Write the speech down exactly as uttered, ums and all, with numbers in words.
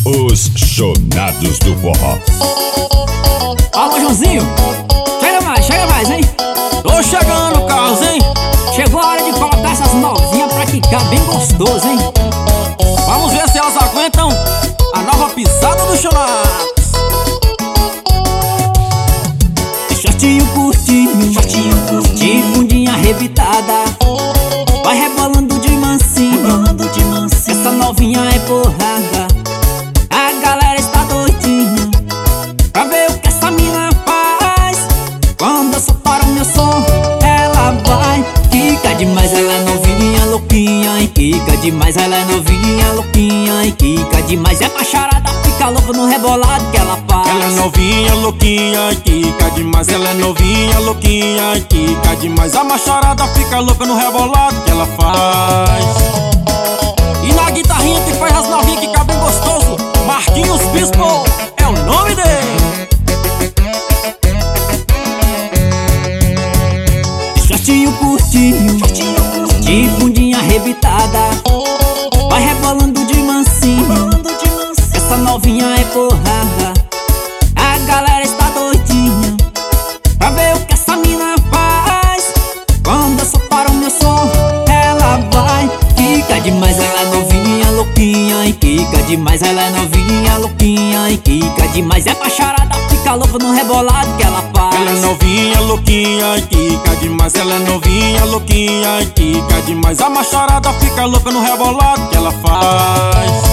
Os Chonados do Forró. Alô, Joãozinho, chega mais, chega mais, hein? Tô chegando, Carlos, hein? Chegou a hora de colocar essas novinhas pra quicar bem gostoso, hein? Vamos ver se elas aguentam a nova pisada do Chonados. Shortinho curtinho, shortinho curtinho, de bundinha arrebitada, vai rebolando de mansinho, rebolando de mansinho. Essa novinha é porrada, a galera está doidinha pra ver o que essa mina faz. Quando eu soltar o meu som, ela vai quica demais. Ela é novinha, louquinha e quica demais. Ela é novinha, louquinha e quica demais. É macharada, fica louco no rebolado que ela faz. Ela é novinha, louquinha e quica demais. Ela é novinha, louquinha e quica demais. A macharada fica louca no rebolado que ela faz. E na guitarrinha que faz as novinhas que cabem gostoso, Marquinhos Bispo é o nome dele. Shortinho curtinho, de bundinha arrebitada, vai rebolando de mansinho. Essa novinha é porrada, a galera está doidinha pra ver o que essa mina faz. Quando eu soltar o meu som, ela vai quica demais. Ela é novinha, louquinha e quica demais. Ela é novinha, louquinha e quica demais. É macharada, fica louco no rebolado que ela faz. Ela é novinha, louquinha e quica demais. Ela é novinha, louquinha e quica demais. A macharada fica louca no rebolado que ela faz.